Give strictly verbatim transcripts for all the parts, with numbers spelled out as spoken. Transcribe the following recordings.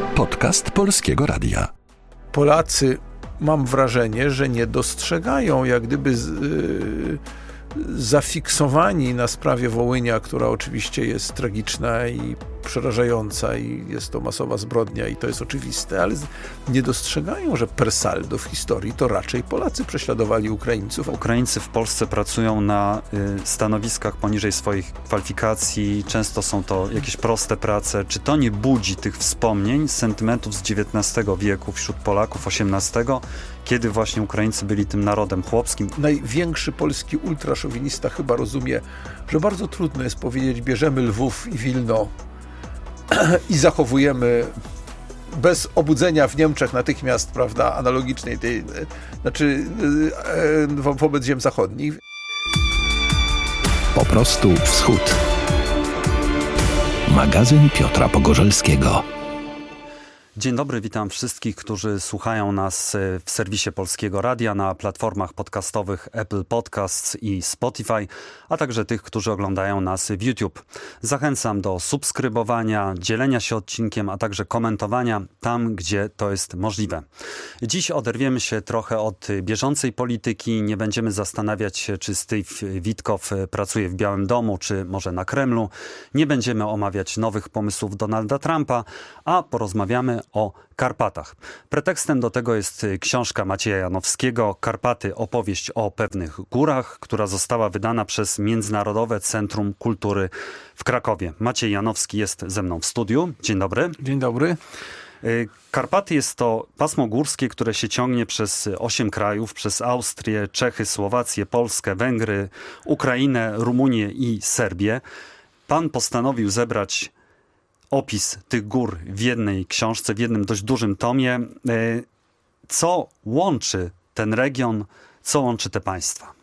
Podcast Polskiego Radia. Polacy, mam wrażenie, że nie dostrzegają, jak gdyby z, yy, zafiksowani na sprawie Wołynia, która oczywiście jest tragiczna i przerażająca i jest to masowa zbrodnia i to jest oczywiste, ale nie dostrzegają, że per saldo w historii to raczej Polacy prześladowali Ukraińców. Ukraińcy w Polsce pracują na y, stanowiskach poniżej swoich kwalifikacji, często są to jakieś proste prace. Czy to nie budzi tych wspomnień, sentymentów z dziewiętnastego wieku wśród Polaków, osiemnastego, kiedy właśnie Ukraińcy byli tym narodem chłopskim? Największy polski ultraszowinista chyba rozumie, że bardzo trudno jest powiedzieć, bierzemy Lwów i Wilno i zachowujemy bez obudzenia w Niemczech natychmiast, prawda, analogicznej tej, znaczy wo- wobec ziem zachodnich. Po prostu wschód. Magazyn Piotra Pogorzelskiego. Dzień dobry, witam wszystkich, którzy słuchają nas w serwisie Polskiego Radia, na platformach podcastowych Apple Podcasts i Spotify, a także tych, którzy oglądają nas w YouTube. Zachęcam do subskrybowania, dzielenia się odcinkiem, a także komentowania tam, gdzie to jest możliwe. Dziś oderwiemy się trochę od bieżącej polityki, nie będziemy zastanawiać się, czy Steve Witkow pracuje w Białym Domu, czy może na Kremlu. Nie będziemy omawiać nowych pomysłów Donalda Trumpa, a porozmawiamy o Karpatach. Pretekstem do tego jest książka Macieja Janowskiego Karpaty, opowieść o pewnych górach, która została wydana przez Międzynarodowe Centrum Kultury w Krakowie. Maciej Janowski jest ze mną w studiu. Dzień dobry. Dzień dobry. Karpaty jest to pasmo górskie, które się ciągnie przez osiem krajów, przez Austrię, Czechy, Słowację, Polskę, Węgry, Ukrainę, Rumunię i Serbię. Pan postanowił zebrać opis tych gór w jednej książce, w jednym dość dużym tomie. Co łączy ten region, co łączy te państwa?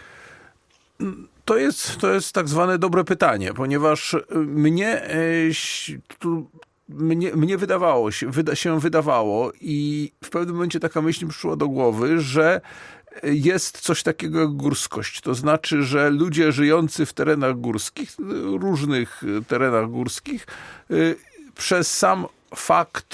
To jest, to jest tak zwane dobre pytanie, ponieważ mnie, tu, mnie, mnie wydawało się, wyda, się wydawało i w pewnym momencie taka myśl mi przyszła do głowy, że jest coś takiego jak górskość. To znaczy, że ludzie żyjący w terenach górskich, różnych terenach górskich, przez sam fakt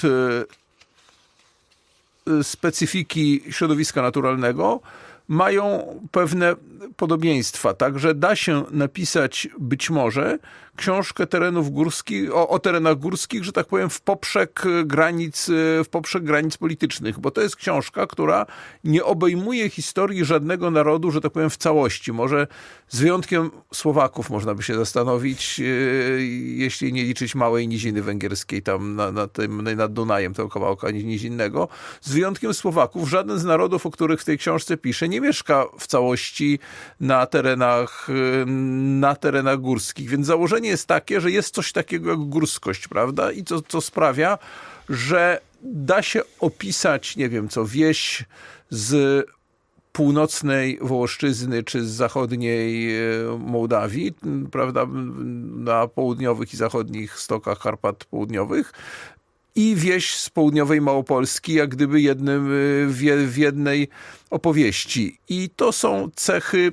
specyfiki środowiska naturalnego mają pewne podobieństwa. Także da się napisać być może książkę terenów górskich, o, o terenach górskich, że tak powiem, w poprzek granic, w poprzek granic politycznych, bo to jest książka, która nie obejmuje historii żadnego narodu, że tak powiem, w całości. Może z wyjątkiem Słowaków można by się zastanowić, jeśli nie liczyć małej niziny węgierskiej tam na, na tym, nad Dunajem, tego kawałka nizinnego. Z wyjątkiem Słowaków żaden z narodów, o których w tej książce pisze, nie mieszka w całości na terenach, na terenach górskich. Więc założenie jest takie, że jest coś takiego jak górskość, prawda? I co, co sprawia, że da się opisać, nie wiem co, wieś z północnej Wołoszczyzny czy z zachodniej Mołdawii, prawda, na południowych i zachodnich stokach Karpat Południowych, i wieś z południowej Małopolski, jak gdyby jednym, w, w jednej opowieści. I to są cechy,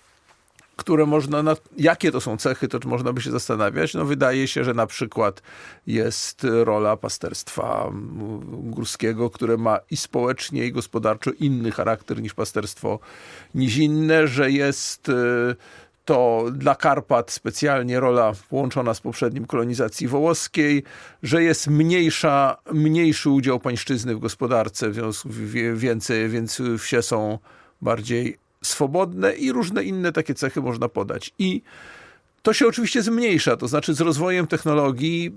które można, na, jakie to są cechy, to można by się zastanawiać. No wydaje się, że na przykład jest rola pasterstwa górskiego, które ma i społecznie, i gospodarczo inny charakter niż pasterstwo nizinne, że jest to dla Karpat specjalnie rola połączona z poprzednim kolonizacji wołoskiej, że jest mniejsza, mniejszy udział pańszczyzny w gospodarce, w związku więcej, więc wsie są bardziej swobodne i różne inne takie cechy można podać. I to się oczywiście zmniejsza, to znaczy z rozwojem technologii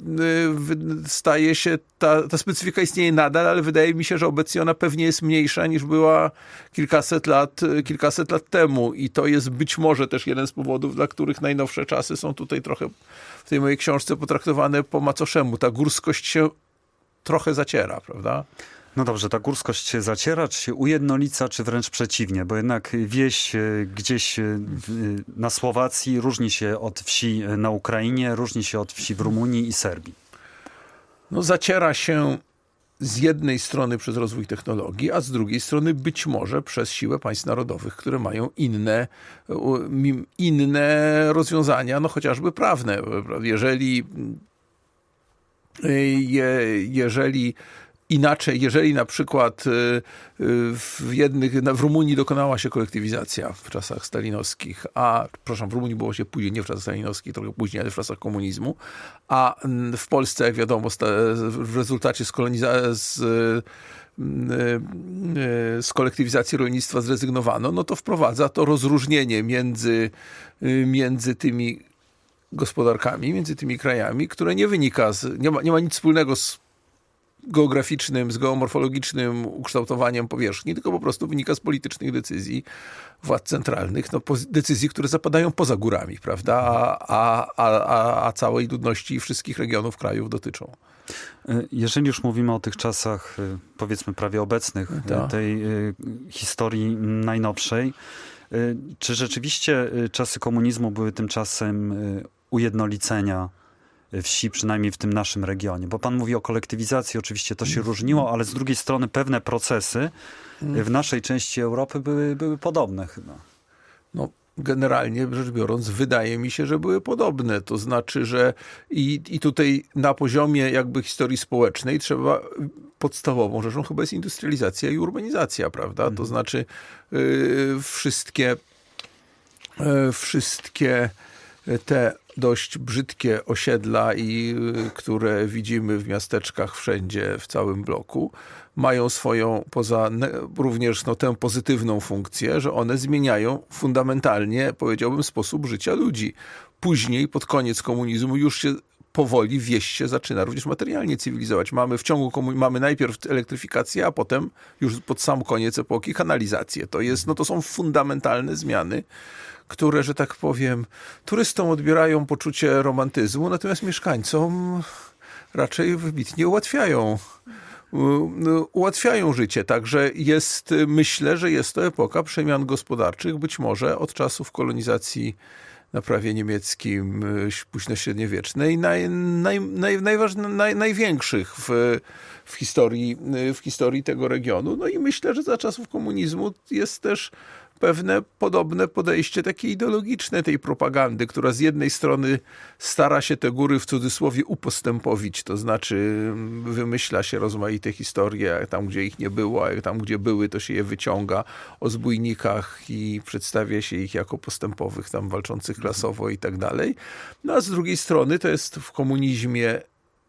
staje się, ta, ta specyfika istnieje nadal, ale wydaje mi się, że obecnie ona pewnie jest mniejsza niż była kilkaset lat, kilkaset lat temu i to jest być może też jeden z powodów, dla których najnowsze czasy są tutaj trochę w tej mojej książce potraktowane po macoszemu. Ta górskość się trochę zaciera, prawda? No dobrze, ta górskość się zaciera, czy się ujednolica, czy wręcz przeciwnie? Bo jednak wieś gdzieś na Słowacji różni się od wsi na Ukrainie, różni się od wsi w Rumunii i Serbii. No zaciera się z jednej strony przez rozwój technologii, a z drugiej strony być może przez siłę państw narodowych, które mają inne, inne rozwiązania, no chociażby prawne. Jeżeli je, jeżeli inaczej, jeżeli na przykład w jednych, w Rumunii dokonała się kolektywizacja w czasach stalinowskich, a, przepraszam, w Rumunii było się później, nie w czasach stalinowskich, trochę później, ale w czasach komunizmu, a w Polsce, jak wiadomo, w rezultacie z kolonizacji, z, z kolektywizacji rolnictwa zrezygnowano, no to wprowadza to rozróżnienie między, między tymi gospodarkami, między tymi krajami, które nie wynika z, nie ma, nie ma nic wspólnego z geograficznym, z geomorfologicznym ukształtowaniem powierzchni, tylko po prostu wynika z politycznych decyzji władz centralnych, no, decyzji, które zapadają poza górami, prawda, a, a, a, a całej ludności i wszystkich regionów krajów dotyczą. Jeżeli już mówimy o tych czasach, powiedzmy prawie obecnych, Ta. tej historii najnowszej, czy rzeczywiście czasy komunizmu były tym czasem ujednolicenia wsi, przynajmniej w tym naszym regionie? Bo pan mówi o kolektywizacji, oczywiście to się różniło, ale z drugiej strony pewne procesy w naszej części Europy były, były podobne chyba. No, generalnie rzecz biorąc, wydaje mi się, że były podobne. To znaczy, że i, i tutaj na poziomie jakby historii społecznej trzeba, podstawową rzeczą chyba jest industrializacja i urbanizacja, prawda? Mhm. To znaczy yy, wszystkie yy, wszystkie te dość brzydkie osiedla, i które widzimy w miasteczkach wszędzie, w całym bloku, mają swoją, poza również no, tę pozytywną funkcję, że one zmieniają fundamentalnie, powiedziałbym, sposób życia ludzi. Później, pod koniec komunizmu, już się powoli wieś się zaczyna również materialnie cywilizować. Mamy w ciągu komun- mamy najpierw elektryfikację, a potem już pod sam koniec epoki kanalizację. To jest, no to są fundamentalne zmiany, które, że tak powiem, turystom odbierają poczucie romantyzmu, natomiast mieszkańcom raczej wybitnie ułatwiają, ułatwiają życie. Także jest, myślę, że jest to epoka przemian gospodarczych, być może od czasów kolonizacji na prawie niemieckim późnośredniowiecznej, naj, naj, naj, najważne, naj, największych w, w, historii, w historii tego regionu. No i myślę, że za czasów komunizmu jest też pewne podobne podejście takie ideologiczne tej propagandy, która z jednej strony stara się te góry w cudzysłowie upostępowić, to znaczy wymyśla się rozmaite historie tam, gdzie ich nie było, a tam, gdzie były, to się je wyciąga o zbójnikach i przedstawia się ich jako postępowych, tam walczących klasowo i tak dalej. No a z drugiej strony to jest w komunizmie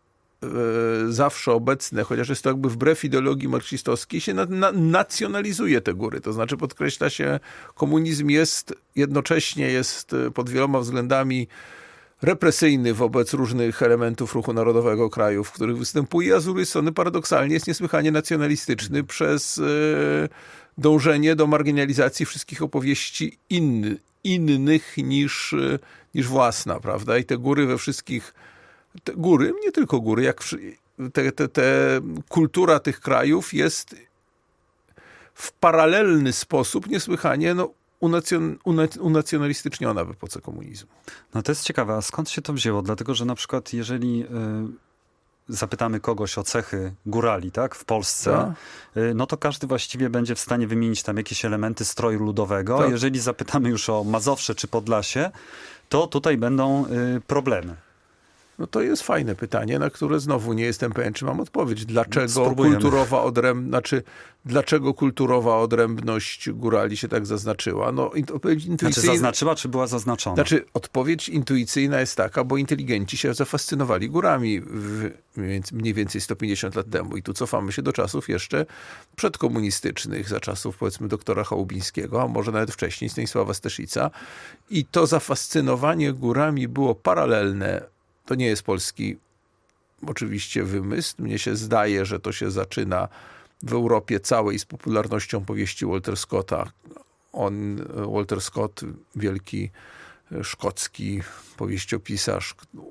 zawsze obecne, chociaż jest to jakby wbrew ideologii marksistowskiej, się na, na, nacjonalizuje te góry. To znaczy podkreśla się, komunizm jest jednocześnie jest pod wieloma względami represyjny wobec różnych elementów ruchu narodowego kraju, w których występuje, a z drugiej strony paradoksalnie jest niesłychanie nacjonalistyczny przez e, dążenie do marginalizacji wszystkich opowieści inny, innych niż, niż własna, prawda? I te góry we wszystkich Te góry, nie tylko góry, jak te, te, te kultura tych krajów jest w paralelny sposób niesłychanie no, unacjon, unacjonalistyczniona w epoce komunizmu. No to jest ciekawe, a skąd się to wzięło? Dlatego, że na przykład jeżeli y, zapytamy kogoś o cechy górali, tak, w Polsce, y, no to każdy właściwie będzie w stanie wymienić tam jakieś elementy stroju ludowego. Tak. Jeżeli zapytamy już o Mazowsze czy Podlasie, to tutaj będą y, problemy. No to jest fajne pytanie, na które znowu nie jestem pewien, czy mam odpowiedź. Dlaczego kulturowa odrębność, znaczy, dlaczego kulturowa odrębność górali się tak zaznaczyła? No, odpowiedź intuicyjna... Znaczy zaznaczyła, czy była zaznaczona? Znaczy, odpowiedź intuicyjna jest taka, bo inteligenci się zafascynowali górami w, mniej więcej sto pięćdziesiąt lat temu. I tu cofamy się do czasów jeszcze przedkomunistycznych, za czasów, powiedzmy, doktora Chałubińskiego, a może nawet wcześniej, Stanisława Staszica. I to zafascynowanie górami było paralelne. To nie jest polski oczywiście wymysł. Mnie się zdaje, że to się zaczyna w Europie całej z popularnością powieści Walter Scotta. On, Walter Scott, wielki szkocki powieściopisarz,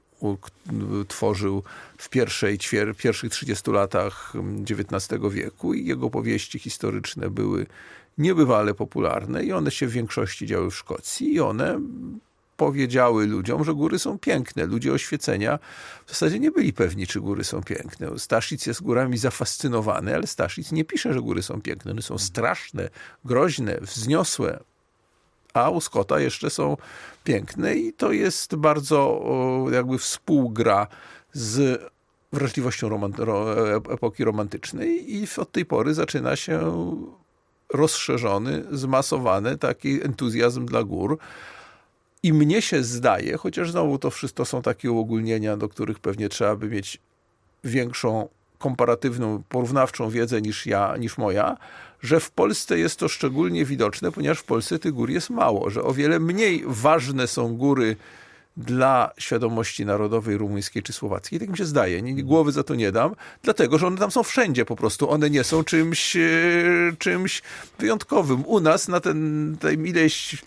tworzył w pierwszej, pierwszych trzydziestu latach dziewiętnastego wieku i jego powieści historyczne były niebywale popularne i one się w większości działy w Szkocji i one powiedziały ludziom, że góry są piękne. Ludzie oświecenia w zasadzie nie byli pewni, czy góry są piękne. Staszic jest górami zafascynowany, ale Staszic nie pisze, że góry są piękne. One są straszne, groźne, wzniosłe. A u Scotta jeszcze są piękne i to jest bardzo jakby współgra z wrażliwością romant- ro- epoki romantycznej i od tej pory zaczyna się rozszerzony, zmasowany taki entuzjazm dla gór. I mnie się zdaje, chociaż znowu to wszystko są takie uogólnienia, do których pewnie trzeba by mieć większą komparatywną, porównawczą wiedzę niż ja, niż moja, że w Polsce jest to szczególnie widoczne, ponieważ w Polsce tych gór jest mało, że o wiele mniej ważne są góry dla świadomości narodowej rumuńskiej czy słowackiej. Tak mi się zdaje. Nie, głowy za to nie dam, dlatego, że one tam są wszędzie po prostu. One nie są czymś, czymś wyjątkowym. U nas na ten, ten ileś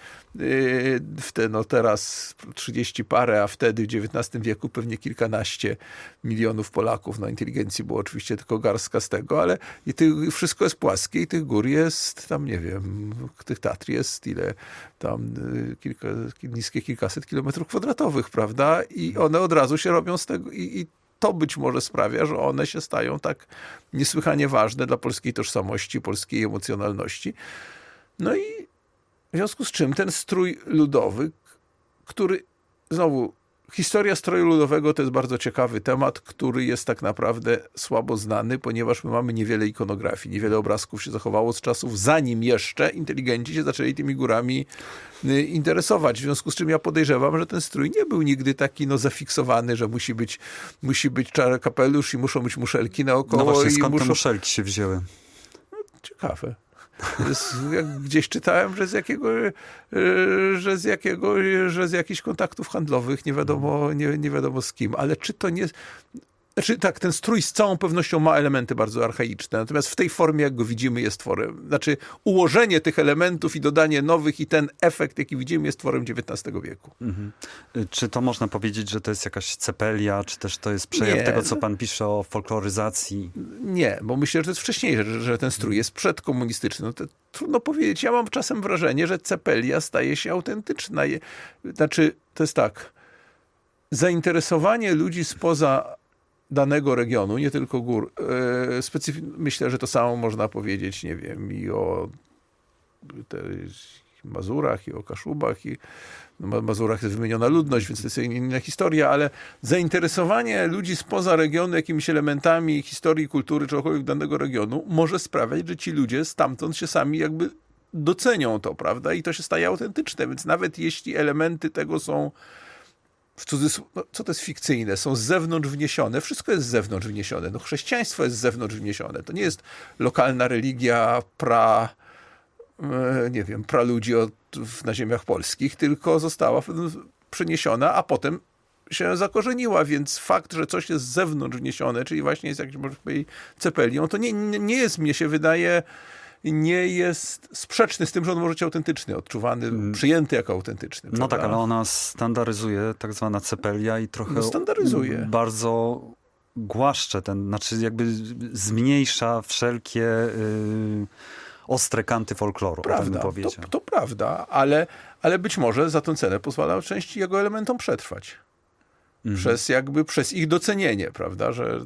w te, no teraz trzydzieści parę, a wtedy w dziewiętnastym wieku pewnie kilkanaście milionów Polaków. No inteligencji było oczywiście tylko garstka z tego, ale i tych, wszystko jest płaskie i tych gór jest tam, nie wiem, tych Tatr jest ile tam kilka, niskie kilkaset kilometrów kwadratowych, prawda? I one od razu się robią z tego i, i to być może sprawia, że one się stają tak niesłychanie ważne dla polskiej tożsamości, polskiej emocjonalności. No i w związku z czym ten strój ludowy, który znowu, historia stroju ludowego to jest bardzo ciekawy temat, który jest tak naprawdę słabo znany, ponieważ my mamy niewiele ikonografii, niewiele obrazków się zachowało z czasów, zanim jeszcze inteligenci się zaczęli tymi górami interesować. W związku z czym ja podejrzewam, że ten strój nie był nigdy taki no, zafiksowany, że musi być, musi być czarny kapelusz i muszą być muszelki naokoło. No właśnie, i skąd muszą... te muszelki się wzięły? No, ciekawe. Z, jak gdzieś czytałem, że z jakiego, że z jakiego, że z jakichś kontaktów handlowych, nie wiadomo, nie, nie wiadomo z kim, ale czy to nie... Znaczy tak, ten strój z całą pewnością ma elementy bardzo archaiczne, natomiast w tej formie, jak go widzimy, jest tworem. Znaczy ułożenie tych elementów i dodanie nowych i ten efekt, jaki widzimy, jest tworem dziewiętnastego wieku. Mhm. Czy to można powiedzieć, że to jest jakaś cepelia, czy też to jest przejaw nie. tego, co pan pisze o folkloryzacji? Nie, bo myślę, że to jest wcześniejsze, że, że ten strój jest przedkomunistyczny. No to trudno powiedzieć. Ja mam czasem wrażenie, że cepelia staje się autentyczna. Znaczy, to jest tak, zainteresowanie ludzi spoza danego regionu, nie tylko gór. Specyf- myślę, że to samo można powiedzieć, nie wiem, i o Mazurach, i o Kaszubach, i no, Mazurach jest wymieniona ludność, więc to jest inna historia, ale zainteresowanie ludzi spoza regionu jakimiś elementami historii, kultury, czegokolwiek danego regionu może sprawiać, że ci ludzie stamtąd się sami jakby docenią to, prawda? I to się staje autentyczne, więc nawet jeśli elementy tego są w cudzysł- no, co to jest fikcyjne, są z zewnątrz wniesione, wszystko jest z zewnątrz wniesione. No, chrześcijaństwo jest z zewnątrz wniesione. To nie jest lokalna religia pra, e, nie wiem, pra ludzi od, na ziemiach polskich, tylko została przeniesiona, a potem się zakorzeniła, więc fakt, że coś jest z zewnątrz wniesione, czyli właśnie jest jakimś, można powiedzieć, cepelią, to nie, nie jest, mnie się wydaje, nie jest sprzeczny z tym, że on może być autentyczny, odczuwany, hmm. przyjęty jako autentyczny. No prawda? tak, ale ona standaryzuje, tak zwana cepelia i trochę no standaryzuje. bardzo głaszcze ten, znaczy jakby zmniejsza wszelkie y, ostre kanty folkloru. Prawda, to, to prawda, ale, ale być może za tę cenę pozwala części jego elementom przetrwać. Mhm. Przez jakby, przez ich docenienie, prawda, że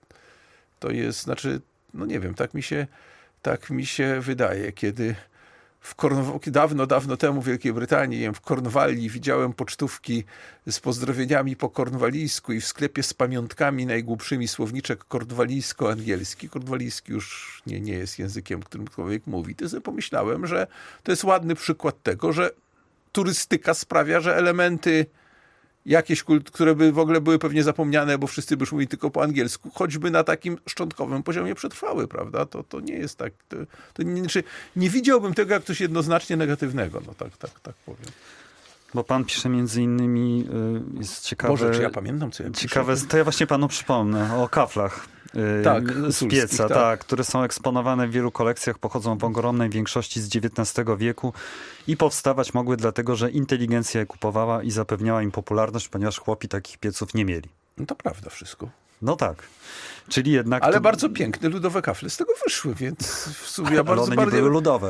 to jest, znaczy, no nie wiem, tak mi się Tak mi się wydaje, kiedy w Kornwalii, dawno, dawno temu w Wielkiej Brytanii, nie wiem, w Kornwalii widziałem pocztówki z pozdrowieniami po kornwalijsku i w sklepie z pamiątkami najgłupszymi słowniczek kornwalijsko-angielski. Kornwalijski już nie, nie jest językiem, którym człowiek mówi. To sobie pomyślałem, że to jest ładny przykład tego, że turystyka sprawia, że elementy jakieś, które by w ogóle były pewnie zapomniane, bo wszyscy by już mówili tylko po angielsku, choćby na takim szczątkowym poziomie przetrwały, prawda? To, to nie jest tak... To, to nie, znaczy, nie widziałbym tego jak coś jednoznacznie negatywnego, no tak, tak, tak powiem. Bo pan pisze między innymi, jest ciekawe... Boże, czy ja pamiętam, co ja piszę? Ciekawe, to ja właśnie panu przypomnę o kaflach. Tak, z pieca, tak. tak, które są eksponowane w wielu kolekcjach, pochodzą w ogromnej większości z dziewiętnastego wieku i powstawać mogły dlatego, że inteligencja je kupowała i zapewniała im popularność, ponieważ chłopi takich pieców nie mieli. No to prawda wszystko. No tak. Czyli jednak... Ale to... bardzo piękne ludowe kafle z tego wyszły, więc w sumie ja Ale bardzo... one nie bardziej... były ludowe.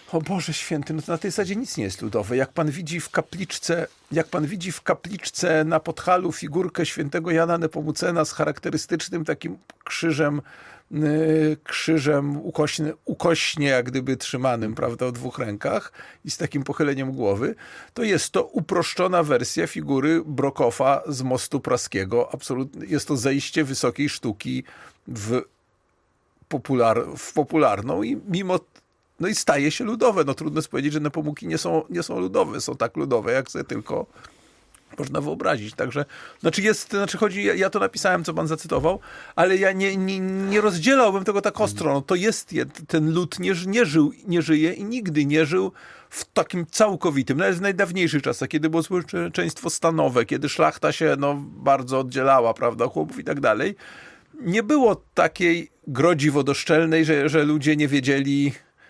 O Boże Święty, no to na tej zasadzie nic nie jest ludowe. Jak pan widzi w kapliczce, jak pan widzi w kapliczce na Podhalu figurkę świętego Jana Nepomucena z charakterystycznym takim krzyżem, yy, krzyżem ukośnie, ukośnie jak gdyby trzymanym, prawda, o dwóch rękach i z takim pochyleniem głowy, to jest to uproszczona wersja figury Brokofa z Mostu Praskiego. Absolutnie jest to zejście wysokiej sztuki w, popular, w popularną i mimo No i staje się ludowe. No trudno jest powiedzieć, że Nepomuki nie są, nie są ludowe. Są tak ludowe, jak sobie tylko można wyobrazić. Także, znaczy jest, znaczy chodzi, ja, ja to napisałem, co pan zacytował, ale ja nie, nie, nie rozdzielałbym tego tak ostro. No to jest, ten lud nie, nie żył, nie żyje i nigdy nie żył w takim całkowitym, nawet w najdawniejszych czasach, kiedy było społeczeństwo stanowe, kiedy szlachta się no, bardzo oddzielała, prawda, chłopów i tak dalej. Nie było takiej grodzi wodoszczelnej, że, że ludzie nie wiedzieli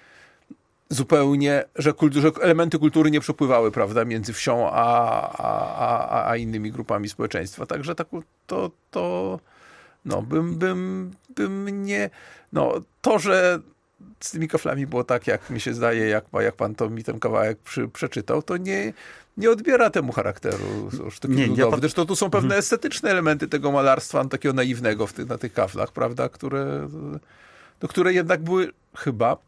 zupełnie, że, kultu, że elementy kultury nie przepływały, prawda, między wsią a, a, a, a innymi grupami społeczeństwa. Także tak, to, to no, bym, bym, bym nie... No, to, że z tymi kaflami było tak, jak mi się zdaje, jak, jak pan to mi ten kawałek przy, przeczytał, to nie, nie odbiera temu charakteru sztuki nie, ludowej. ja Zresztą tu są pewne hmm. estetyczne elementy tego malarstwa, takiego naiwnego w ty, na tych kaflach, prawda, które, no, które jednak były chyba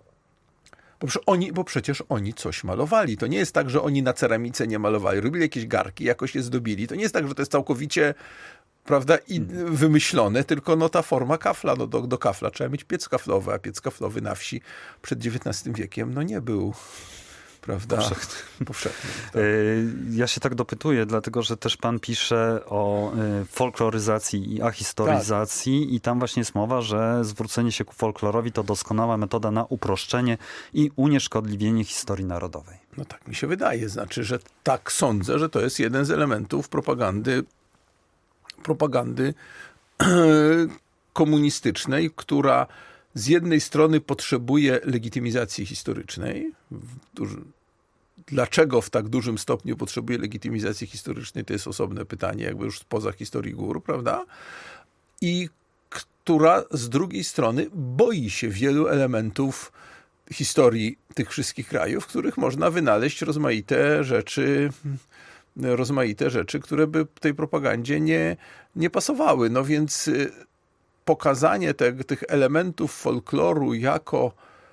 Bo, oni, bo przecież oni coś malowali. To nie jest tak, że oni na ceramice nie malowali. Robili jakieś garki, jakoś je zdobili. To nie jest tak, że to jest całkowicie, prawda, i wymyślone, tylko no ta forma kafla. No do, do kafla trzeba mieć piec kaflowy, a piec kaflowy na wsi przed dziewiętnastym wiekiem no nie był, prawda, powszechny. powszechny tak. Ja się tak dopytuję, dlatego że też pan pisze o folkloryzacji i ahistoryzacji tak. i tam właśnie jest mowa, że zwrócenie się ku folklorowi to doskonała metoda na uproszczenie i unieszkodliwienie historii narodowej. No tak mi się wydaje. Znaczy, że tak sądzę, że to jest jeden z elementów propagandy propagandy komunistycznej, która z jednej strony potrzebuje legitymizacji historycznej. Dlaczego w tak dużym stopniu potrzebuje legitymizacji historycznej, to jest osobne pytanie, jakby już spoza historii gór, prawda? I która z drugiej strony boi się wielu elementów historii tych wszystkich krajów, w których można wynaleźć rozmaite rzeczy, rozmaite rzeczy, które by tej propagandzie nie, nie pasowały. No więc pokazanie te, tych elementów folkloru jako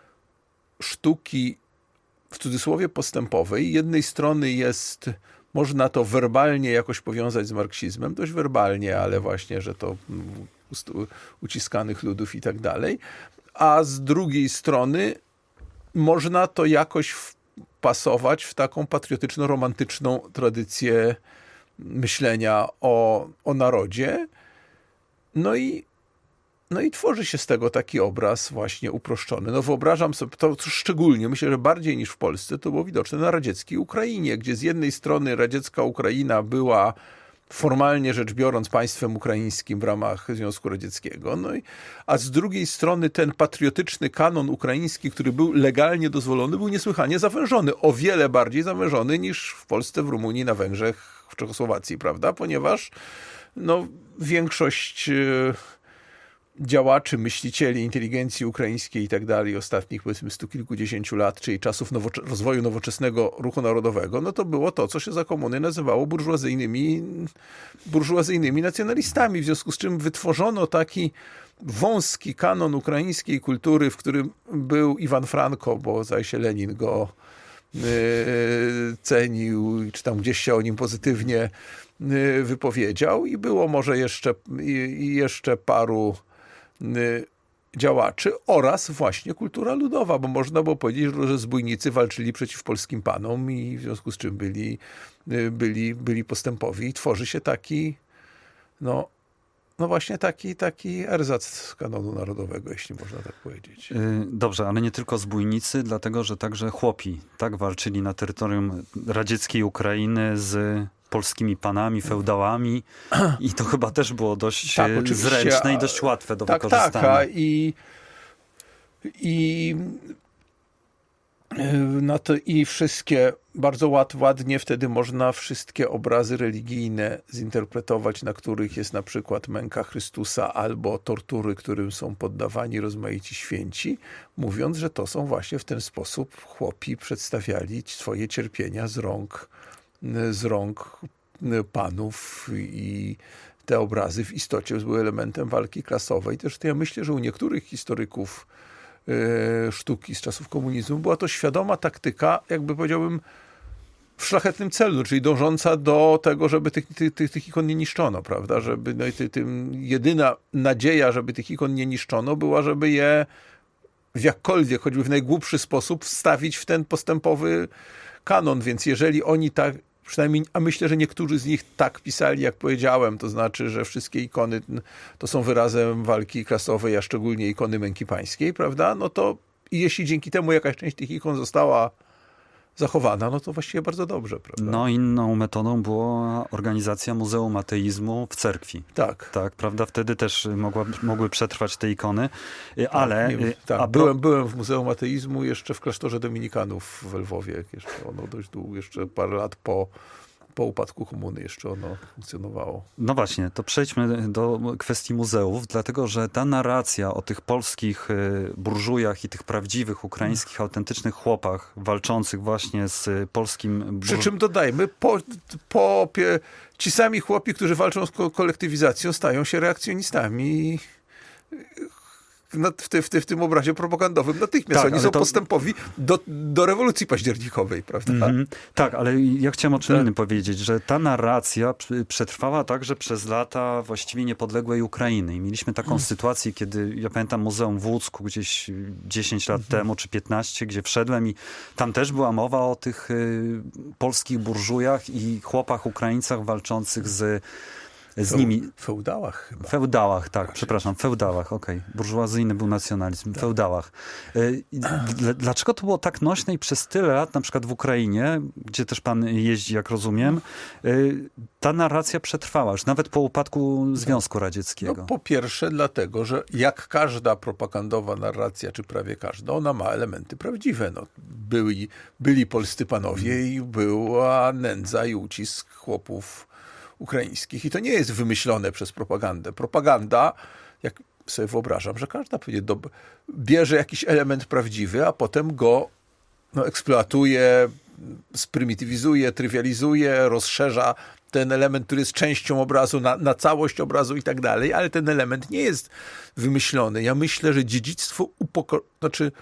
sztuki w cudzysłowie postępowej, jednej strony jest, można to werbalnie jakoś powiązać z marksizmem, dość werbalnie, ale właśnie, że to uciskanych ludów i tak dalej, a z drugiej strony można to jakoś wpasować w taką patriotyczno-romantyczną tradycję myślenia o, o narodzie. No i No i tworzy się z tego taki obraz właśnie uproszczony. No wyobrażam sobie, to szczególnie, myślę, że bardziej niż w Polsce, to było widoczne na radzieckiej Ukrainie, gdzie z jednej strony radziecka Ukraina była formalnie rzecz biorąc państwem ukraińskim w ramach Związku Radzieckiego, no i, a z drugiej strony ten patriotyczny kanon ukraiński, który był legalnie dozwolony, był niesłychanie zawężony, o wiele bardziej zawężony niż w Polsce, w Rumunii, na Węgrzech, w Czechosłowacji, prawda? Ponieważ no, większość działaczy, myślicieli, inteligencji ukraińskiej i tak dalej ostatnich powiedzmy stu kilkudziesięciu lat, czyli czasów nowocze- rozwoju nowoczesnego ruchu narodowego, no to było to, co się za komuny nazywało burżuazyjnymi, burżuazyjnymi nacjonalistami, w związku z czym wytworzono taki wąski kanon ukraińskiej kultury, w którym był Iwan Franko, bo zdaje się Lenin go yy, cenił, czy tam gdzieś się o nim pozytywnie yy, wypowiedział i było może jeszcze, i, jeszcze paru działaczy oraz właśnie kultura ludowa, bo można było powiedzieć, że zbójnicy walczyli przeciw polskim panom i w związku z czym byli, byli, byli postępowi i tworzy się taki no, no właśnie taki, taki erzac kanonu narodowego, jeśli można tak powiedzieć. Dobrze, ale nie tylko zbójnicy, dlatego, że także chłopi tak walczyli na terytorium radzieckiej Ukrainy z polskimi panami, feudałami i to chyba też było dość tak, zręczne i dość łatwe do tak, wykorzystania. Tak, i, i Na to i wszystkie, bardzo ład, ładnie wtedy można wszystkie obrazy religijne zinterpretować, na których jest na przykład męka Chrystusa albo tortury, którym są poddawani rozmaici święci, mówiąc, że to są właśnie w ten sposób chłopi przedstawiali swoje cierpienia z rąk, z rąk panów i te obrazy w istocie były elementem walki klasowej. Też to ja myślę, że u niektórych historyków sztuki z czasów komunizmu była to świadoma taktyka, jakby powiedziałbym, w szlachetnym celu, czyli dążąca do tego, żeby tych, tych, tych, tych ikon nie niszczono, prawda? Żeby, no i ty, tym jedyna nadzieja, żeby tych ikon nie niszczono, była, żeby je w jakkolwiek, choćby w najgłupszy sposób wstawić w ten postępowy kanon. Więc jeżeli oni tak, przynajmniej, a myślę, że niektórzy z nich tak pisali, jak powiedziałem, to znaczy, że wszystkie ikony to są wyrazem walki klasowej, a szczególnie ikony męki pańskiej, prawda? No to i jeśli dzięki temu jakaś część tych ikon została zachowana, no to właściwie bardzo dobrze, prawda? No inną metodą była organizacja Muzeum Ateizmu w cerkwi. Tak. Tak, prawda? Wtedy też mogła, mogły przetrwać te ikony, ale... Tak, nie, tak. A byłem, byłem w Muzeum Ateizmu jeszcze w klasztorze dominikanów w Lwowie. Jeszcze ono dość długo, jeszcze parę lat po, po upadku komuny jeszcze ono funkcjonowało. No właśnie, to przejdźmy do kwestii muzeów, dlatego że ta narracja o tych polskich burżujach i tych prawdziwych, ukraińskich, autentycznych chłopach walczących właśnie z polskim... Burż... Przy czym dodajmy, po, po, ci sami chłopi, którzy walczą z kolektywizacją, stają się reakcjonistami w, ty, w, ty, w tym obrazie propagandowym natychmiast. Tak, oni są to... postępowi do, do rewolucji październikowej, prawda? Mm-hmm. Tak, ale ja chciałem o czym tak. innym powiedzieć, że ta narracja przetrwała także przez lata właściwie niepodległej Ukrainy. I mieliśmy taką mm. sytuację, kiedy, ja pamiętam Muzeum w Łucku gdzieś dziesięć lat mm-hmm. temu, czy piętnaście, gdzie wszedłem i tam też była mowa o tych y, polskich burżujach i chłopach Ukraińcach walczących z Z nimi. Feudałach chyba. Feudałach, tak, Właśnie. przepraszam, feudałach, okej. Okay. Burżuazyjny był nacjonalizm, tak. feudałach. Dlaczego to było tak nośne i przez tyle lat, na przykład w Ukrainie, gdzie też pan jeździ, jak rozumiem, ta narracja przetrwała, już nawet po upadku Związku Radzieckiego? No, po pierwsze dlatego, że jak każda propagandowa narracja, czy prawie każda, ona ma elementy prawdziwe. No, byli, byli polscy panowie i była nędza i ucisk chłopów ukraińskich. I to nie jest wymyślone przez propagandę. Propaganda, jak sobie wyobrażam, że każda do, bierze jakiś element prawdziwy, a potem go no, eksploatuje, sprymitywizuje, trywializuje, rozszerza ten element, który jest częścią obrazu, na, na całość obrazu i tak dalej, ale ten element nie jest wymyślony. Ja myślę, że dziedzictwo upoko... znaczy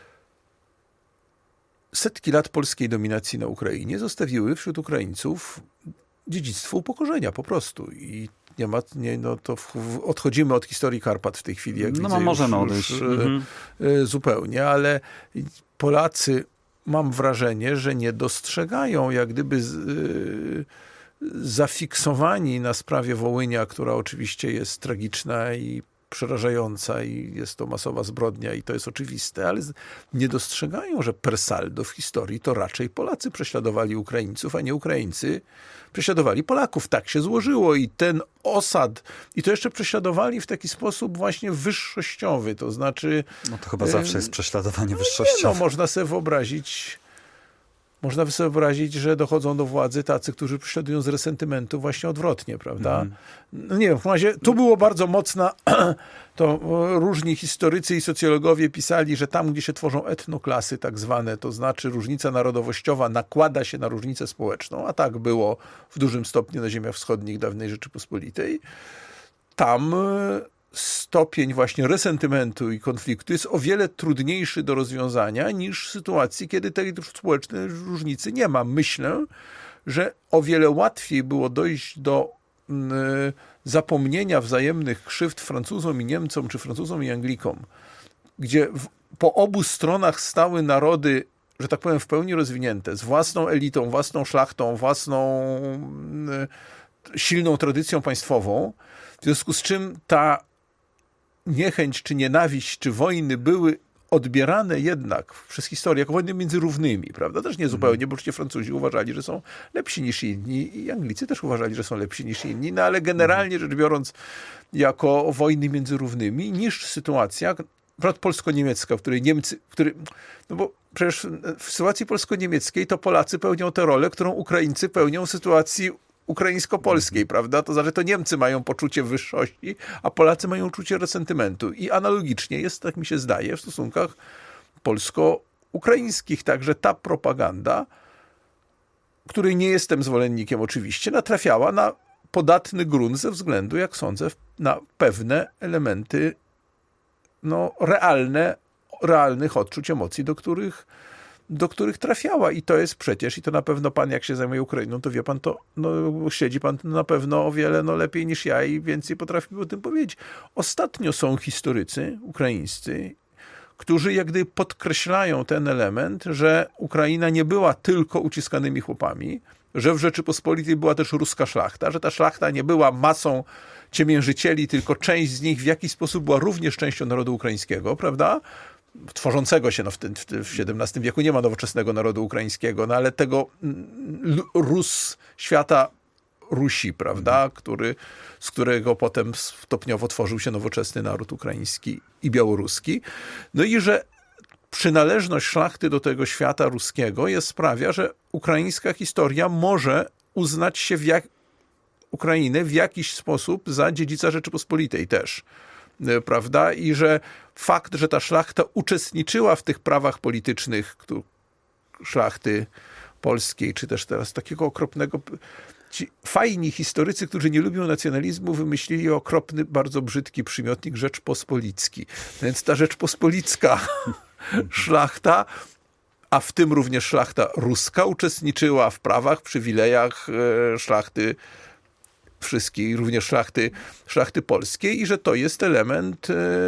setki lat polskiej dominacji na Ukrainie zostawiły wśród Ukraińców dziedzictwo upokorzenia po prostu. I nie ma, nie, no to w, odchodzimy od historii Karpat w tej chwili, jak no, widzę, możemy już, odejść. już, mhm. y, zupełnie, ale Polacy, mam wrażenie, że nie dostrzegają, jak gdyby z, y, zafiksowani na sprawie Wołynia, która oczywiście jest tragiczna i przerażająca i jest to masowa zbrodnia i to jest oczywiste, ale nie dostrzegają, że per saldo w historii to raczej Polacy prześladowali Ukraińców, a nie Ukraińcy prześladowali Polaków. Tak się złożyło i ten osad, i to jeszcze prześladowali w taki sposób właśnie wyższościowy, to znaczy... No to chyba zawsze jest prześladowanie wyższościowe. No, można sobie wyobrazić Można sobie wyobrazić, że dochodzą do władzy tacy, którzy prześladują z resentymentu właśnie odwrotnie, prawda? Mm. No nie wiem, w razie tu było bardzo mocna, to różni historycy i socjologowie pisali, że tam, gdzie się tworzą etnoklasy tak zwane, to znaczy różnica narodowościowa nakłada się na różnicę społeczną, a tak było w dużym stopniu na ziemiach wschodnich dawnej Rzeczypospolitej, tam stopień właśnie resentymentu i konfliktu jest o wiele trudniejszy do rozwiązania niż w sytuacji, kiedy tej społecznej różnicy nie ma. Myślę, że o wiele łatwiej było dojść do y, zapomnienia wzajemnych krzywd Francuzom i Niemcom, czy Francuzom i Anglikom, gdzie w, po obu stronach stały narody, że tak powiem, w pełni rozwinięte, z własną elitą, własną szlachtą, własną y, silną tradycją państwową, w związku z czym ta niechęć, czy nienawiść, czy wojny były odbierane jednak przez historię jako wojny między równymi, prawda? Też nie zupełnie, bo przecież Francuzi uważali, że są lepsi niż inni i Anglicy też uważali, że są lepsi niż inni, no ale generalnie rzecz biorąc jako wojny między równymi, niż sytuacja brat polsko-niemiecka, w której Niemcy, w której, no bo przecież w sytuacji polsko-niemieckiej to Polacy pełnią tę rolę, którą Ukraińcy pełnią w sytuacji ukraińsko-polskiej, prawda? To znaczy to Niemcy mają poczucie wyższości, a Polacy mają uczucie resentymentu. I analogicznie jest, tak mi się zdaje, w stosunkach polsko-ukraińskich. Także ta propaganda, której nie jestem zwolennikiem oczywiście, natrafiała na podatny grunt ze względu, jak sądzę, na pewne elementy no, realne, realnych odczuć, emocji, do których, do których trafiała. I to jest przecież, i to na pewno pan, jak się zajmuje Ukrainą, to wie pan to, no, śledzi pan na pewno o wiele no, lepiej niż ja i więcej potrafi o tym powiedzieć. Ostatnio są historycy ukraińscy, którzy jak gdyby podkreślają ten element, że Ukraina nie była tylko uciskanymi chłopami, że w Rzeczypospolitej była też ruska szlachta, że ta szlachta nie była masą ciemiężycieli, tylko część z nich w jakiś sposób była również częścią narodu ukraińskiego, prawda? Tworzącego się, no w, tym, w siedemnastym wieku nie ma nowoczesnego narodu ukraińskiego, no ale tego Rus, świata Rusi, prawda, który, z którego potem stopniowo tworzył się nowoczesny naród ukraiński i białoruski. No i że przynależność szlachty do tego świata ruskiego jest, sprawia, że ukraińska historia może uznać się w jak, Ukrainę w jakiś sposób za dziedzica Rzeczypospolitej też, prawda? I że fakt, że ta szlachta uczestniczyła w tych prawach politycznych szlachty polskiej, czy też teraz takiego okropnego... Ci fajni historycy, którzy nie lubią nacjonalizmu, wymyślili okropny, bardzo brzydki przymiotnik Rzeczpospolicki. Więc ta Rzeczpospolicka szlachta, a w tym również szlachta ruska, uczestniczyła w prawach, przywilejach szlachty wszystkich, również szlachty, szlachty polskiej i że to jest element,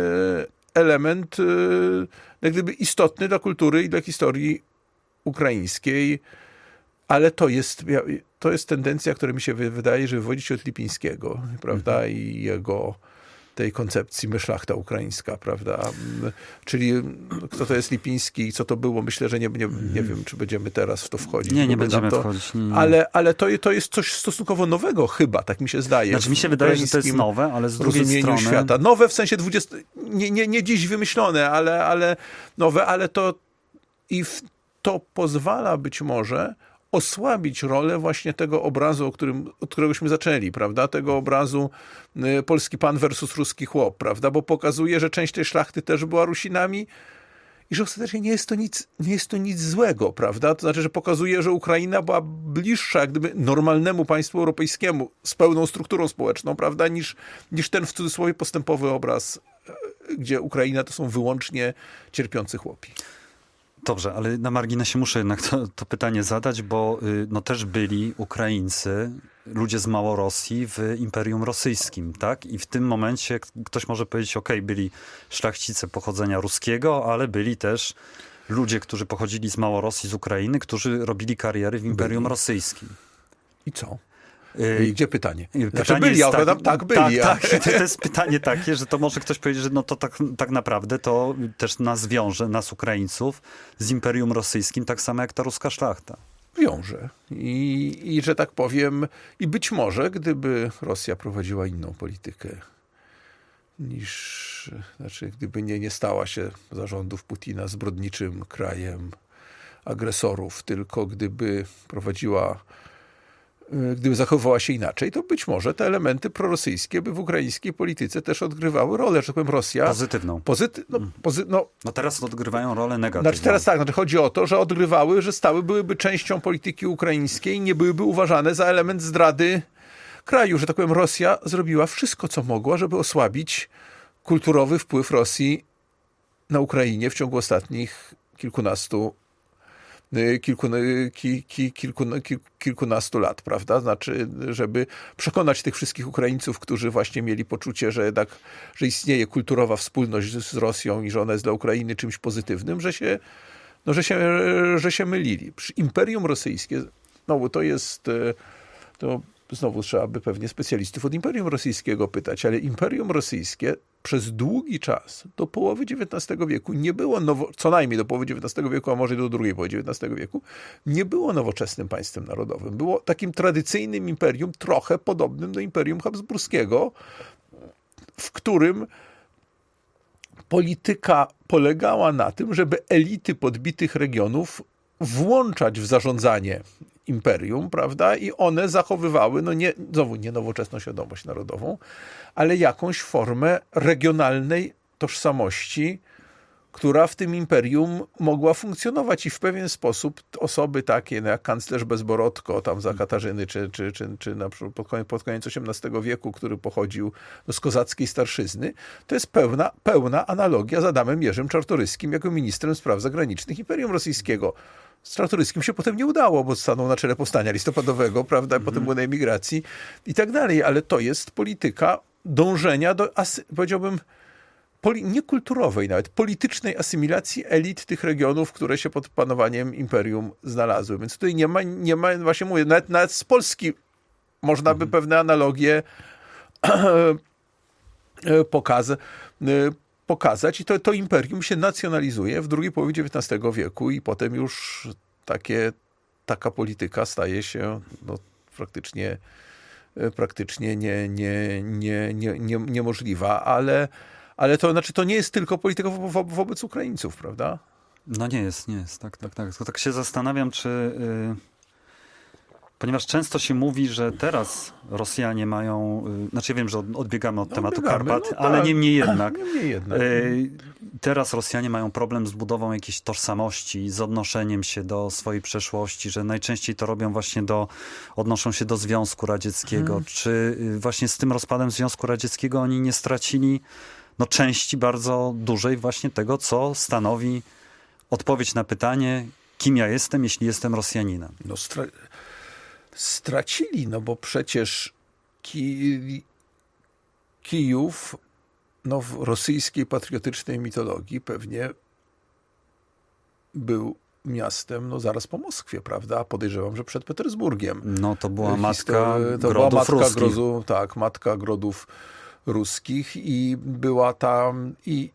element jak gdyby istotny dla kultury i dla historii ukraińskiej. Ale to jest, to jest tendencja, która mi się wydaje, że wywodzi się od Lipińskiego, prawda, mhm. i jego tej koncepcji my szlachta ukraińska, prawda, czyli kto to jest Lipiński i co to było, myślę, że nie, nie, nie wiem, czy będziemy teraz w to wchodzić. Nie, nie będziemy to, wchodzić. Nie, nie. Ale, ale to, to jest coś stosunkowo nowego chyba, tak mi się zdaje. Znaczy mi się wydaje, że to jest nowe, ale z drugiej strony... świata. Nowe w sensie dwudziestego, nie, nie, nie dziś wymyślone, ale, ale nowe, ale to i w, to pozwala być może osłabić rolę właśnie tego obrazu, o którym, od któregośmy zaczęli, prawda? Tego obrazu y, polski pan versus ruski chłop, prawda? Bo pokazuje, że część tej szlachty też była Rusinami i że ostatecznie nie jest to nic, nie jest to nic złego, prawda? To znaczy, że pokazuje, że Ukraina była bliższa jak gdyby normalnemu państwu europejskiemu z pełną strukturą społeczną, prawda? Niż, niż ten w cudzysłowie postępowy obraz, y, gdzie Ukraina to są wyłącznie cierpiący chłopi. Dobrze, ale na marginesie muszę jednak to, to pytanie zadać, bo no, też byli Ukraińcy, ludzie z Małorosji w Imperium Rosyjskim, tak? I w tym momencie ktoś może powiedzieć, okej, okay, byli szlachcice pochodzenia ruskiego, ale byli też ludzie, którzy pochodzili z Małorosji, z Ukrainy, którzy robili kariery w Imperium byli. Rosyjskim. I co? I gdzie pytanie? Pytanie znaczy byli, ja odpowiadam, tak, byli. Tak, tak. To jest pytanie takie, że to może ktoś powiedzieć, że no to tak, tak naprawdę to też nas wiąże, nas Ukraińców, z Imperium Rosyjskim, tak samo jak ta ruska szlachta. Wiąże. I, i że tak powiem, i być może, gdyby Rosja prowadziła inną politykę niż, znaczy gdyby nie, nie stała się za rządów Putina zbrodniczym krajem agresorów, tylko gdyby prowadziła gdyby zachowywała się inaczej, to być może te elementy prorosyjskie by w ukraińskiej polityce też odgrywały rolę, że tak powiem Rosja... Pozytywną. Pozyty, no, pozy, no, no teraz odgrywają rolę negatywną. Znaczy teraz tak, znaczy chodzi o to, że odgrywały, że stały byłyby częścią polityki ukraińskiej, nie byłyby uważane za element zdrady kraju, że tak powiem Rosja zrobiła wszystko, co mogła, żeby osłabić kulturowy wpływ Rosji na Ukrainie w ciągu ostatnich kilkunastu Kilku, ki, ki, kilku, ki, kilkunastu lat, prawda? Znaczy, żeby przekonać tych wszystkich Ukraińców, którzy właśnie mieli poczucie, że jednak, że istnieje kulturowa wspólność z, z Rosją i że ona jest dla Ukrainy czymś pozytywnym, że się, no, że się, że się mylili. Imperium Rosyjskie, no to jest, to znowu trzeba by pewnie specjalistów od Imperium Rosyjskiego pytać, ale Imperium Rosyjskie przez długi czas, do połowy dziewiętnastego wieku, nie było, nowo, co najmniej do połowy dziewiętnastego wieku, a może do drugiej połowy dziewiętnastego wieku, nie było nowoczesnym państwem narodowym. Było takim tradycyjnym imperium, trochę podobnym do Imperium Habsburskiego, w którym polityka polegała na tym, żeby elity podbitych regionów włączać w zarządzanie imperium, prawda? I one zachowywały, no nie, znowu nie nowoczesną świadomość narodową, ale jakąś formę regionalnej tożsamości, która w tym imperium mogła funkcjonować i w pewien sposób osoby takie no jak kanclerz Bezborodko tam za Katarzyny, czy, czy, czy, czy na przykład pod koniec, pod koniec osiemnastego wieku, który pochodził no, z kozackiej starszyzny, to jest pełna, pełna analogia z Adamem Jerzym Czartoryskim jako ministrem spraw zagranicznych Imperium Rosyjskiego. Z Czartoryskim się potem nie udało, bo stanął na czele powstania listopadowego, prawda, potem był na emigracji i tak dalej, ale to jest polityka dążenia do, powiedziałbym, poli- niekulturowej nawet, politycznej asymilacji elit tych regionów, które się pod panowaniem imperium znalazły. Więc tutaj nie ma, nie ma właśnie mówię, nawet, nawet z Polski można by pewne analogie pokazać. pokazać i to, to imperium się nacjonalizuje w drugiej połowie dziewiętnastego wieku i potem już takie, taka polityka staje się no, praktycznie, praktycznie nie, nie, nie, nie, nie, niemożliwa, ale, ale to znaczy to nie jest tylko polityka wo, wo, wobec Ukraińców, prawda? No nie jest, nie jest. Tak, tak, tak. Tylko tak się zastanawiam, czy... Yy... Ponieważ często się mówi, że teraz Rosjanie mają, znaczy ja wiem, że odbiegamy od no, tematu odbiegamy, Karpat, no, ale tak. niemniej jednak, niemniej jednak. Teraz Rosjanie mają problem z budową jakiejś tożsamości, z odnoszeniem się do swojej przeszłości, że najczęściej to robią właśnie do, odnoszą się do Związku Radzieckiego. Hmm. Czy właśnie z tym rozpadem Związku Radzieckiego oni nie stracili no, części bardzo dużej właśnie tego, co stanowi odpowiedź na pytanie, kim ja jestem, jeśli jestem Rosjaninem? No stra- stracili, no bo przecież Ki- Kijów no, w rosyjskiej patriotycznej mitologii pewnie był miastem no, zaraz po Moskwie, prawda? Podejrzewam, że przed Petersburgiem. No to była matka Histor- to grodów była matka ruskich. grozu, tak, matka grodów ruskich i była tam i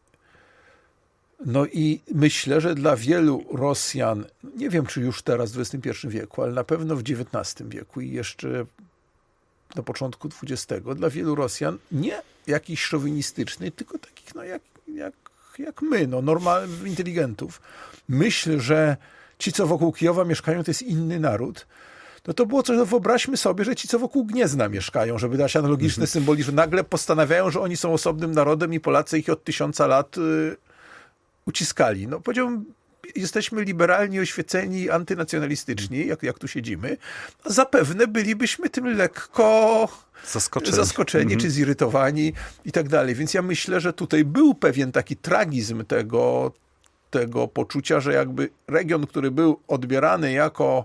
no i myślę, że dla wielu Rosjan, nie wiem czy już teraz w dwudziestym pierwszym wieku, ale na pewno w dziewiętnastym wieku i jeszcze na początku dwudziestego, dla wielu Rosjan nie jakiś szowinistyczny, tylko takich no jak, jak, jak my, no normalnych inteligentów. Myśl, że ci, co wokół Kijowa mieszkają, to jest inny naród. No to było coś, no wyobraźmy sobie, że ci, co wokół Gniezna mieszkają, żeby dać analogiczny mm-hmm. symbol, że nagle postanawiają, że oni są osobnym narodem i Polacy ich od tysiąca lat y, uciskali. No powiedziałbym, jesteśmy liberalni, oświeceni, antynacjonalistyczni, jak, jak tu siedzimy. Zapewne bylibyśmy tym lekko zaskoczeni, zaskoczeni mm-hmm. czy zirytowani i tak dalej. Więc ja myślę, że tutaj był pewien taki tragizm tego, tego poczucia, że jakby region, który był odbierany jako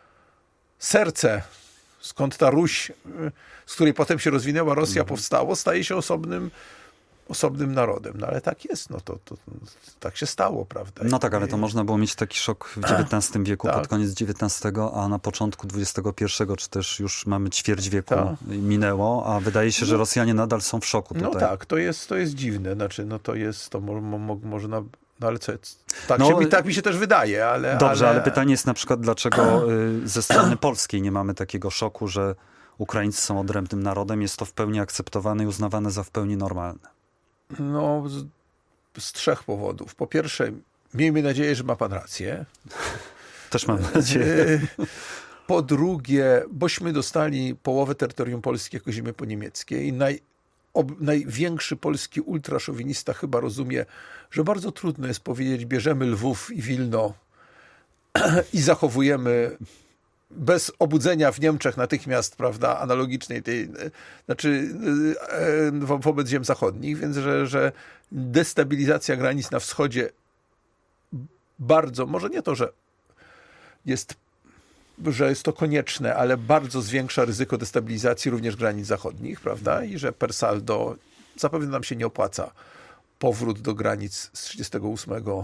serce, skąd ta Ruś, z której potem się rozwinęła Rosja, mm-hmm. powstało, staje się osobnym osobnym narodem. No ale tak jest, no to, to, to tak się stało, prawda? No tak, ale to można było mieć taki szok w dziewiętnastym wieku, tak. pod koniec dziewiętnastego, a na początku dwudziestego pierwszego, czy też już mamy ćwierć wieku tak. minęło, a wydaje się, że Rosjanie nadal są w szoku tutaj. No tak, to jest, to jest dziwne, znaczy, no to jest, to mo, mo, można, no ale co, tak, no, się, mi, tak mi się też wydaje, ale... Dobrze, ale, ale pytanie jest na przykład, dlaczego ze strony polskiej nie mamy takiego szoku, że Ukraińcy są odrębnym narodem, jest to w pełni akceptowane i uznawane za w pełni normalne. No, z, z trzech powodów. Po pierwsze, miejmy nadzieję, że ma pan rację. Też mam nadzieję. Po drugie, bośmy dostali połowę terytorium Polski jako ziemię poniemieckie i naj, ob, największy polski ultraszowinista chyba rozumie, że bardzo trudno jest powiedzieć, bierzemy Lwów i Wilno i zachowujemy bez obudzenia w Niemczech natychmiast, prawda, analogicznej tej, znaczy wo, wobec ziem zachodnich, więc że, że destabilizacja granic na wschodzie bardzo, może nie to, że jest, że jest to konieczne, ale bardzo zwiększa ryzyko destabilizacji również granic zachodnich, prawda, i że per saldo zapewne nam się nie opłaca powrót do granic z trzydziestego ósmego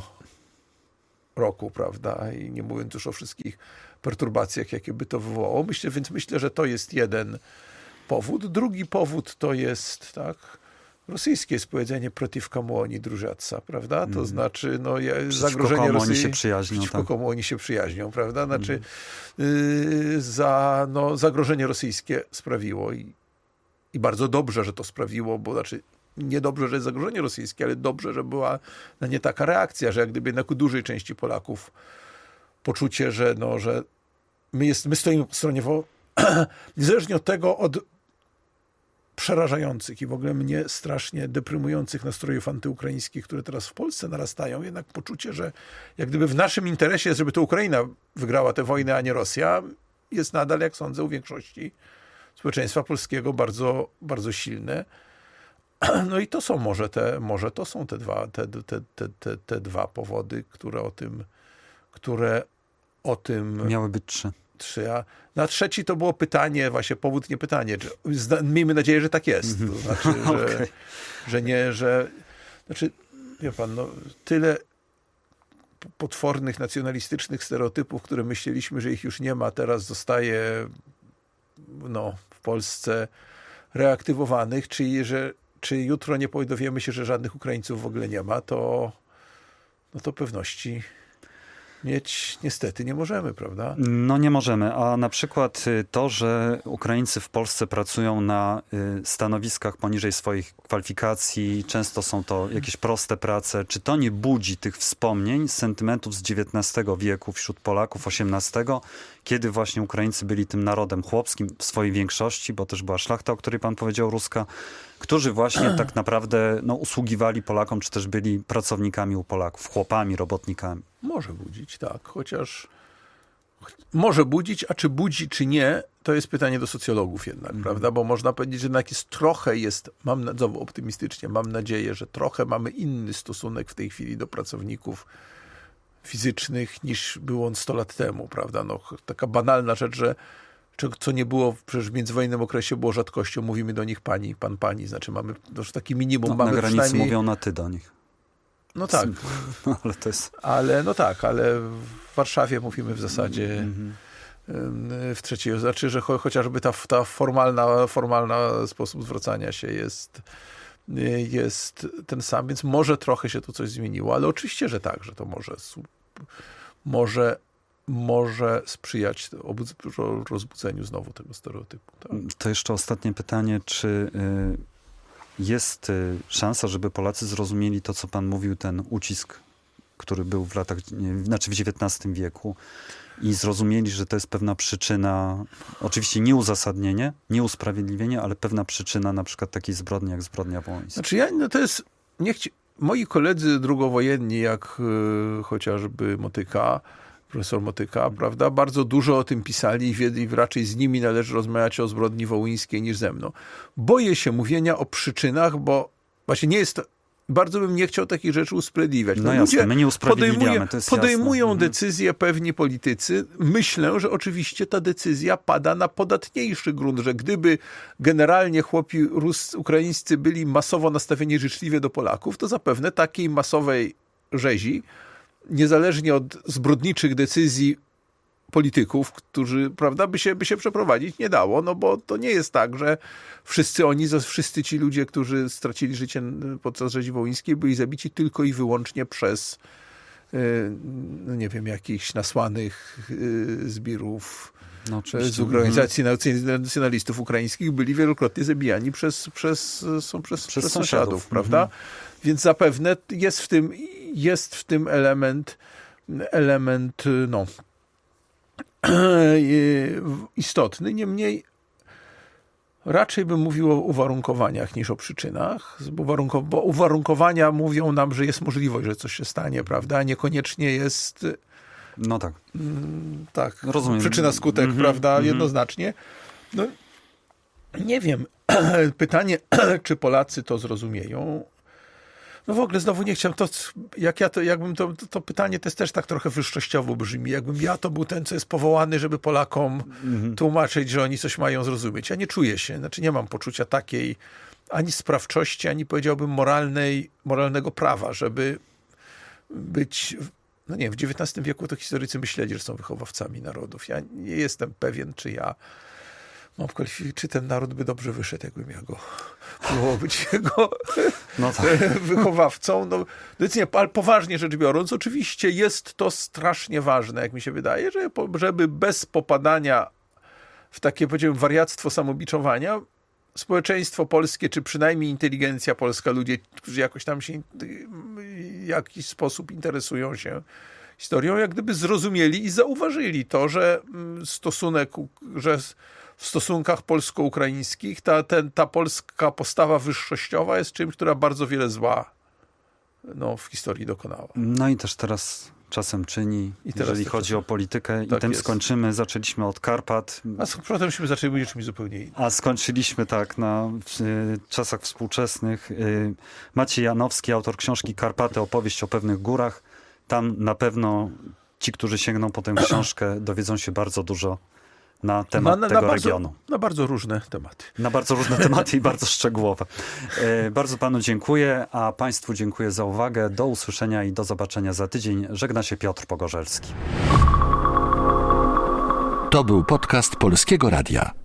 roku, prawda, i nie mówiąc już o wszystkich perturbacjach, jakie by to wywołało. Myślę, więc myślę, że to jest jeden powód. Drugi powód to jest, tak, rosyjskie jest powiedzenie przeciw komu oni drużatsa, prawda? To mm. znaczy, no, zagrożenie komu Rosji, oni się przyjaźnią, przeciwko tak. komu oni się przyjaźnią, prawda? Znaczy, mm. y, za, no, zagrożenie rosyjskie sprawiło i, i bardzo dobrze, że to sprawiło, bo znaczy niedobrze, że jest zagrożenie rosyjskie, ale dobrze, że była na nie taka reakcja, że jak gdyby jednak u dużej części Polaków poczucie, że, no, że my, jest, my stoimy po stronie, wo... niezależnie od tego, od przerażających i w ogóle mnie strasznie deprymujących nastrojów antyukraińskich, które teraz w Polsce narastają, jednak poczucie, że jak gdyby w naszym interesie jest, żeby to Ukraina wygrała tę wojnę, a nie Rosja, jest nadal, jak sądzę, u większości społeczeństwa polskiego bardzo, bardzo silne. No i to są może te, może to są te dwa, te, te, te, te, te dwa powody, które o tym, które o tym... Miały być trzy. Trzy, a na trzeci to było pytanie, właśnie powód, nie pytanie. Zna, miejmy nadzieję, że tak jest. To znaczy, że, okay. że nie, że... Znaczy, wie pan, no, tyle potwornych, nacjonalistycznych stereotypów, które myśleliśmy, że ich już nie ma, teraz zostaje no, w Polsce reaktywowanych, czyli że czy jutro nie dowiemy się, że żadnych Ukraińców w ogóle nie ma, to, no to pewności mieć niestety nie możemy, prawda? No nie możemy, a na przykład to, że Ukraińcy w Polsce pracują na stanowiskach poniżej swoich kwalifikacji, często są to jakieś proste prace, czy to nie budzi tych wspomnień, sentymentów z dziewiętnastego wieku wśród Polaków, osiemnastego, kiedy właśnie Ukraińcy byli tym narodem chłopskim w swojej większości, bo też była szlachta, o której pan powiedział, ruska, którzy właśnie tak naprawdę no, usługiwali Polakom, czy też byli pracownikami u Polaków, chłopami, robotnikami. Może budzić, tak, chociaż może budzić, a czy budzi, czy nie, to jest pytanie do socjologów jednak, mm. prawda, bo można powiedzieć, że jednak jest trochę, jest, mam nadzieję, optymistycznie, mam nadzieję, że trochę mamy inny stosunek w tej chwili do pracowników fizycznych niż był on sto lat temu, prawda, no taka banalna rzecz, że co nie było, przecież w międzywojennym okresie było rzadkością, mówimy do nich pani, pan, pani, znaczy mamy już taki minimum. No, mamy na granicy przynajmniej... mówią na ty do nich. No tak. No, ale to jest... Ale no tak, ale w Warszawie mówimy w zasadzie mm-hmm. w trzeciej, znaczy, że cho- chociażby ta, ta formalna, formalna sposób zwracania się jest, jest ten sam, więc może trochę się tu coś zmieniło, ale oczywiście, że tak, że to może może może sprzyjać obudz- rozbudzeniu znowu tego stereotypu. Tak? To jeszcze ostatnie pytanie, czy y, jest y, szansa, żeby Polacy zrozumieli to, co pan mówił, ten ucisk, który był w latach, nie, znaczy w dziewiętnastym wieku i zrozumieli, że to jest pewna przyczyna, oczywiście nie uzasadnienie, nie usprawiedliwienie, ale pewna przyczyna na przykład takiej zbrodni, jak zbrodnia wołyńska. Znaczy ja, no to jest, niech ci, moi koledzy drugowojenni, jak y, chociażby Motyka, profesor Motyka, prawda, bardzo dużo o tym pisali i raczej z nimi należy rozmawiać o zbrodni wołyńskiej niż ze mną. Boję się mówienia o przyczynach, bo właśnie nie jest to, bardzo bym nie chciał takich rzeczy usprawiedliwiać. No, no jasne, ludzie my nie usprawiedliwiamy, to jest podejmują jasne. decyzje pewni politycy. Myślę, że oczywiście ta decyzja pada na podatniejszy grunt, że gdyby generalnie chłopi Rus, ukraińscy byli masowo nastawieni życzliwie do Polaków, to zapewne takiej masowej rzezi, niezależnie od zbrodniczych decyzji polityków, którzy, prawda, by się, by się przeprowadzić nie dało, no bo to nie jest tak, że wszyscy oni, wszyscy ci ludzie, którzy stracili życie podczas rzezi wołyńskiej, byli zabici tylko i wyłącznie przez no nie wiem, jakichś nasłanych zbirów no, z organizacji nacjonalistów ukraińskich, byli wielokrotnie zabijani przez, przez, są przez, przez, przez sąsiadów, sąsiadów, prawda? Mhm. Więc zapewne jest w tym, jest w tym element, element no, istotny. Niemniej raczej bym mówił o uwarunkowaniach niż o przyczynach, bo uwarunkowania mówią nam, że jest możliwość, że coś się stanie, prawda? Niekoniecznie jest no tak, tak rozumiem. Przyczyna, skutek, mm-hmm, prawda? Mm-hmm. Jednoznacznie. No, nie wiem. Pytanie, czy Polacy to zrozumieją? No w ogóle znowu nie chciałem, to, jak ja to, jakbym to, to pytanie to jest też tak trochę wyższościowo brzmi, jakbym ja to był ten, co jest powołany, żeby Polakom mm-hmm. tłumaczyć, że oni coś mają zrozumieć. Ja nie czuję się, znaczy nie mam poczucia takiej ani sprawczości, ani powiedziałbym moralnej, moralnego prawa, żeby być, no nie wiem, w dziewiętnastym wieku to historycy myśleli, że są wychowawcami narodów. Ja nie jestem pewien, czy ja mam kwalifikację, czy ten naród by dobrze wyszedł, jakbym ja go próbował być jego no tak. wychowawcą. No, więc nie, ale poważnie rzecz biorąc, oczywiście jest to strasznie ważne, jak mi się wydaje, żeby bez popadania w takie, powiedziałbym, wariactwo samobiczowania, społeczeństwo polskie, czy przynajmniej inteligencja polska, ludzie, którzy jakoś tam się w jakiś sposób interesują się historią, jak gdyby zrozumieli i zauważyli to, że stosunek, że w stosunkach polsko-ukraińskich ta, ten, ta polska postawa wyższościowa jest czymś, która bardzo wiele zła no, w historii dokonała. No i też teraz czasem czyni, I teraz jeżeli tak chodzi czasem. o politykę. Tak I tym jest. skończymy. Zaczęliśmy od Karpat. A z potem się zaczęli mówić o czymś zupełnie innym. A skończyliśmy tak na y, czasach współczesnych. Y, Maciej Janowski, autor książki Karpaty, opowieść o pewnych górach. Tam na pewno ci, którzy sięgną po tę książkę, dowiedzą się bardzo dużo na temat na, na, tego na bardzo, regionu. Na bardzo różne tematy. Na bardzo różne tematy i bardzo szczegółowe. E, bardzo panu dziękuję, a państwu dziękuję za uwagę. Do usłyszenia i do zobaczenia za tydzień. Żegna się Piotr Pogorzelski. To był podcast Polskiego Radia.